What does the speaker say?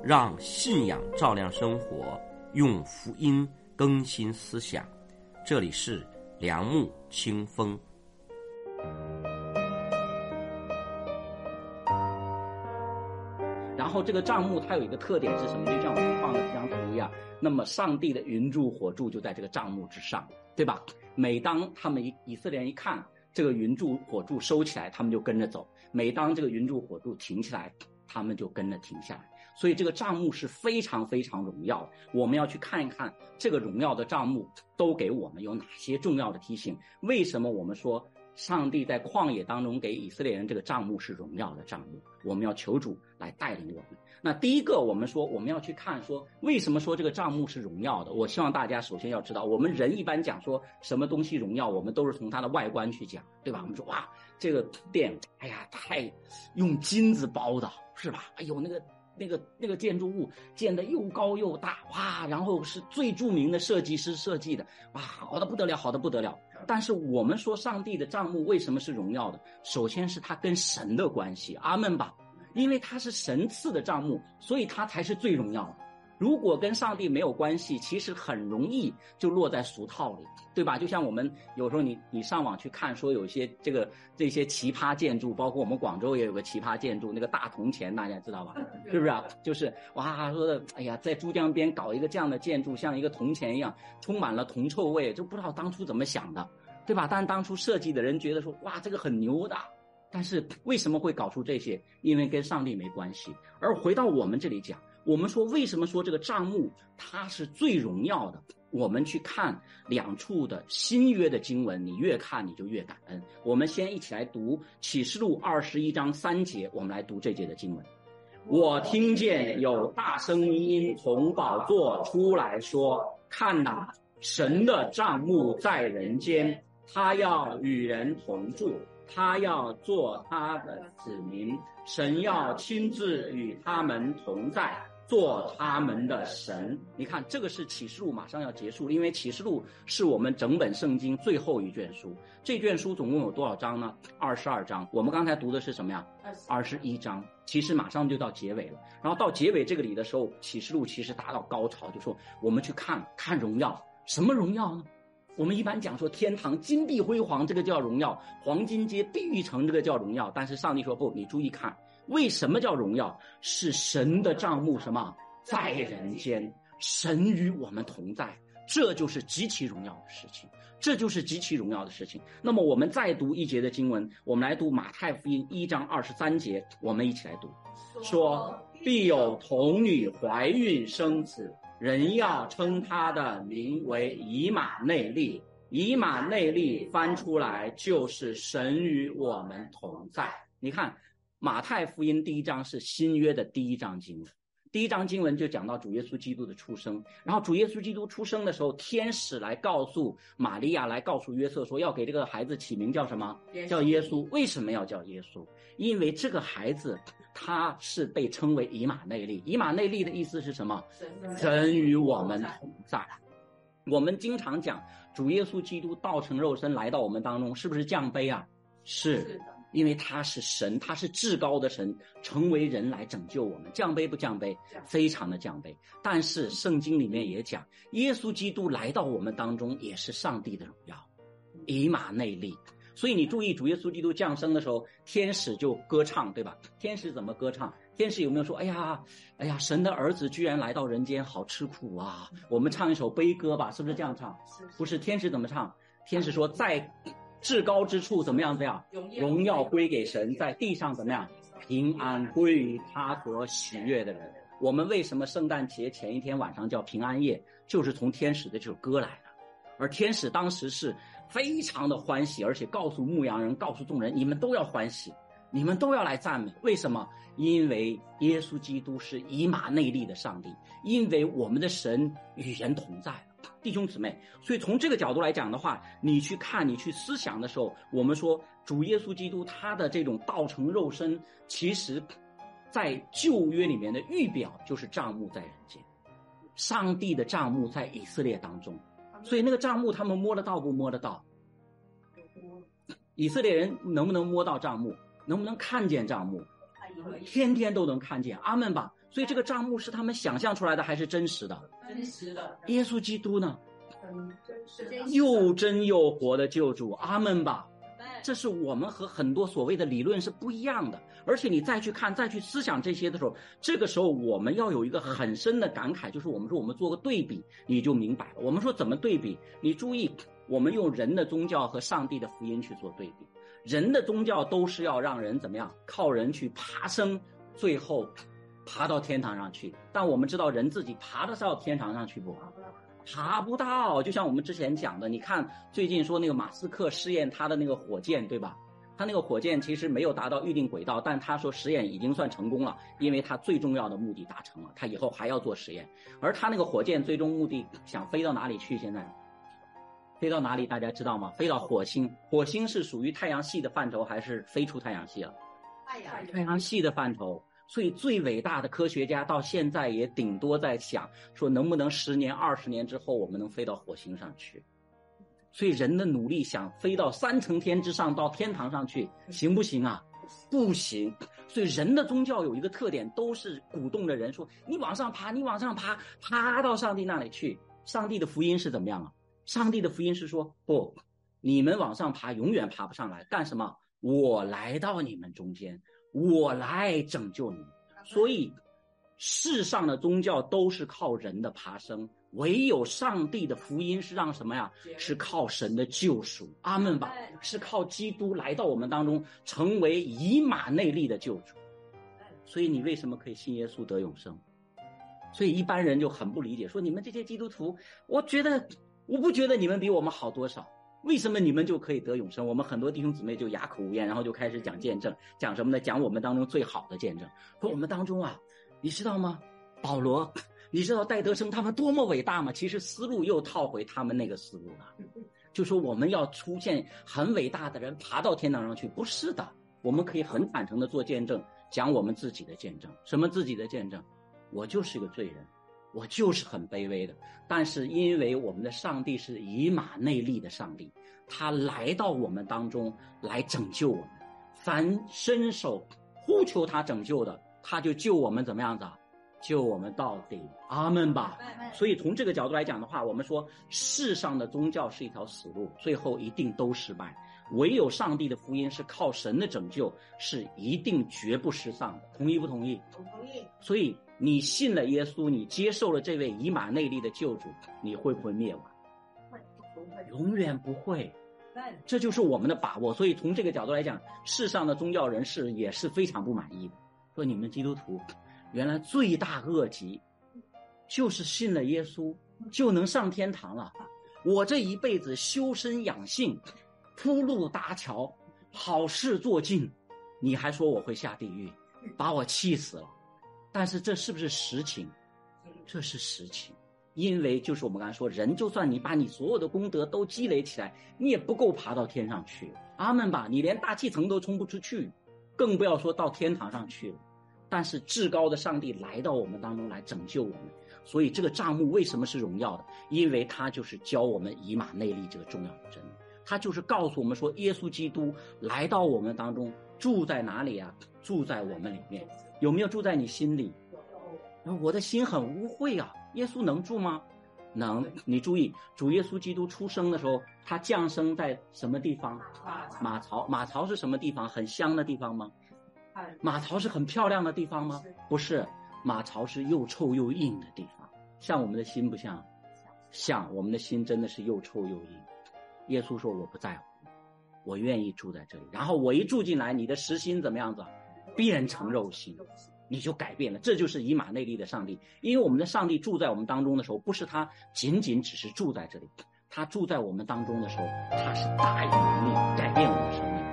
让信仰照亮生活，用福音更新思想。这里是良木清风。 然后这个帐幕它有一个特点是什么？就像我们放的这张图一样，那么上帝的云柱火柱就在这个帐幕之上，对吧？每当他们以色列人一看这个云柱火柱收起来，他们就跟着走；每当这个云柱火柱停起来，他们就跟着停下来。所以这个帐幕是非常非常荣耀的。我们要去看一看这个荣耀的帐幕都给我们有哪些重要的提醒。为什么我们说上帝在旷野当中给以色列人这个帐幕是荣耀的帐幕？我们要求主来带领我们。那第一个，我们说我们要去看说为什么说这个帐幕是荣耀的。我希望大家首先要知道，我们人一般讲说什么东西荣耀，我们都是从它的外观去讲，对吧？我们说哇，这个殿，哎呀，太用金子包的，是吧？哎呦，那个建筑物建得又高又大，哇，然后是最著名的设计师设计的，哇，好的不得了，好的不得了。但是我们说上帝的帐幕为什么是荣耀的？首先是它跟神的关系，阿们吧，因为它是神赐的帐幕，所以它才是最荣耀的。如果跟上帝没有关系，其实很容易就落在俗套里，对吧？就像我们有时候你上网去看，说有些这些奇葩建筑，包括我们广州也有个奇葩建筑，那个大铜钱，大家知道吧？是不是啊？就是哇，说的哎呀，在珠江边搞一个这样的建筑，像一个铜钱一样，充满了铜臭味，就不知道当初怎么想的，对吧？但当初设计的人觉得说，哇，这个很牛的。但是为什么会搞出这些？因为跟上帝没关系。而回到我们这里讲，我们说为什么说这个帐幕它是最荣耀的？我们去看两处的新约的经文，你越看你就越感恩。我们先一起来读启示录21章3节，我们来读这节的经文。我听见有大声音从宝座出来说，看哪，神的帐幕在人间，他要与人同住，他要做他的子民，神要亲自与他们同在，做他们的神。你看，这个是启示录马上要结束，因为启示录是我们整本圣经最后一卷书。这卷书总共有多少章呢？22章。我们刚才读的是什么呀？21章。其实马上就到结尾了。然后到结尾这个里的时候，启示录其实达到高潮，就说我们去看荣耀。什么荣耀呢？我们一般讲说天堂金碧辉煌，这个叫荣耀；黄金街碧玉城，这个叫荣耀。但是上帝说不，你注意看，为什么叫荣耀？是神的帐幕什么在人间，神与我们同在，这就是极其荣耀的事情，这就是极其荣耀的事情。那么我们再读一节的经文，我们来读马太福音1章23节，我们一起来读，说必有童女怀孕生子，人要称他的名为以马内利。以马内利翻出来就是神与我们同在。你看马太福音第1章是新约的第1章经文，第1章经文就讲到主耶稣基督的出生。然后主耶稣基督出生的时候，天使来告诉玛利亚，来告诉约瑟说要给这个孩子起名叫什么？叫耶稣。为什么要叫耶稣？因为这个孩子他是被称为以马内利。以马内利的意思是什么？神与我们同在。我们经常讲主耶稣基督道成肉身来到我们当中，是不是降卑啊？是，因为他是神，他是至高的神，成为人来拯救我们。降卑不降卑？非常的降卑。但是圣经里面也讲，耶稣基督来到我们当中也是上帝的荣耀，以马内利。所以你注意，主耶稣基督降生的时候，天使就歌唱，对吧？天使怎么歌唱？天使有没有说哎呀，神的儿子居然来到人间，好吃苦啊，我们唱一首悲歌吧，是不是这样唱？不是。天使怎么唱？天使说在至高之处怎么样？荣耀归给神，在地上怎么样？平安归于他所喜悦的人。我们为什么圣诞节前一天晚上叫平安夜？就是从天使的这首歌来的。而天使当时是非常的欢喜，而且告诉牧羊人，告诉众人，你们都要欢喜，你们都要来赞美。为什么？因为耶稣基督是以马内利的上帝，因为我们的神与人同在。弟兄姊妹，所以从这个角度来讲的话，你去看，你去思想的时候，我们说主耶稣基督他的这种道成肉身，其实在旧约里面的预表就是帐幕在人间，上帝的帐幕在以色列当中。所以那个帐幕他们摸得到不摸得到？以色列人能不能摸到帐幕？能不能看见帐幕？天天都能看见，阿们吧。 所以这个帐幕是他们想象出来的还是真实的？ 真实的。 耶稣基督呢？ 真实的。 又真又活的救主，阿们吧。这是我们和很多所谓的理论是不一样的，而且你再去看、再去思想这些的时候，这个时候我们要有一个很深的感慨，就是我们说我们做个对比，你就明白了。我们说怎么对比？你注意，我们用人的宗教和上帝的福音去做对比。人的宗教都是要让人怎么样？靠人去爬升，最后爬到天堂上去。但我们知道人自己爬得到天堂上去不？爬不到。就像我们之前讲的，你看最近说那个马斯克试验他的那个火箭，对吧？他那个火箭其实没有达到预定轨道，但他说实验已经算成功了，因为他最重要的目的达成了，他以后还要做实验。而他那个火箭最终目的想飞到哪里去？现在飞到哪里大家知道吗？飞到火星。火星是属于太阳系的范畴还是飞出太阳系了？太阳系的范畴。所以最伟大的科学家到现在也顶多在想说能不能10年20年之后我们能飞到火星上去。所以人的努力想飞到3层天之上到天堂上去行不行啊？不行。所以人的宗教有一个特点，都是鼓动着人说你往上爬，你往上爬，爬到上帝那里去。上帝的福音是怎么样啊？上帝的福音是说不，你们往上爬永远爬不上来，干什么？我来到你们中间，我来拯救你们。所以世上的宗教都是靠人的爬升，唯有上帝的福音是让什么呀？是靠神的救赎，阿们吧，是靠基督来到我们当中，成为以马内利的救主。所以你为什么可以信耶稣得永生？所以一般人就很不理解，说你们这些基督徒，我不觉得你们比我们好多少，为什么你们就可以得永生？我们很多弟兄姊妹就哑口无言，然后就开始讲见证，讲什么呢？讲我们当中最好的见证，说我们当中啊，你知道吗？保罗，你知道戴德生他们多么伟大吗？其实思路又套回他们那个思路了，就说我们要出现很伟大的人爬到天堂上去，不是的，我们可以很坦诚的做见证，讲我们自己的见证。什么自己的见证？我就是个罪人，我就是很卑微的，但是因为我们的上帝是以马内利的上帝，他来到我们当中来拯救我们，凡伸手呼求他拯救的，他就救我们怎么样子啊？救我们到底，阿们吧。所以从这个角度来讲的话，我们说世上的宗教是一条死路，最后一定都失败，唯有上帝的福音是靠神的拯救，是一定绝不失丧的。同意不同意？ 同意。 所以你信了耶稣，你接受了这位以马内利的救主，你会不会灭亡？永远不会。这就是我们的把握。所以从这个角度来讲，世上的宗教人士也是非常不满意的，说你们基督徒原来罪大恶极，就是信了耶稣就能上天堂了。我这一辈子修身养性，铺路搭桥，好事做尽，你还说我会下地狱，把我气死了。但是这是不是实情？这是实情。因为就是我们刚才说，人就算你把你所有的功德都积累起来，你也不够爬到天上去，阿们吧，你连大气层都冲不出去，更不要说到天堂上去了。但是至高的上帝来到我们当中来拯救我们，所以这个帐幕为什么是荣耀的？因为他就是教我们以马内利这个重要的真理，他就是告诉我们说，耶稣基督来到我们当中，住在哪里啊？住在我们里面。有没有住在你心里？我的心很污秽啊，耶稣能住吗？能。你注意，主耶稣基督出生的时候，他降生在什么地方？马槽。马槽是什么地方？很香的地方吗？马槽是很漂亮的地方吗？不是，马槽是又臭又硬的地方。像我们的心不像？像。我们的心真的是又臭又硬。耶稣说我不在乎，我愿意住在这里，然后我一住进来，你的实心怎么样子？变成肉心，你就改变了。这就是以马内利的上帝。因为我们的上帝住在我们当中的时候，不是他仅仅只是住在这里，他住在我们当中的时候，他是大有能力改变我们的生命。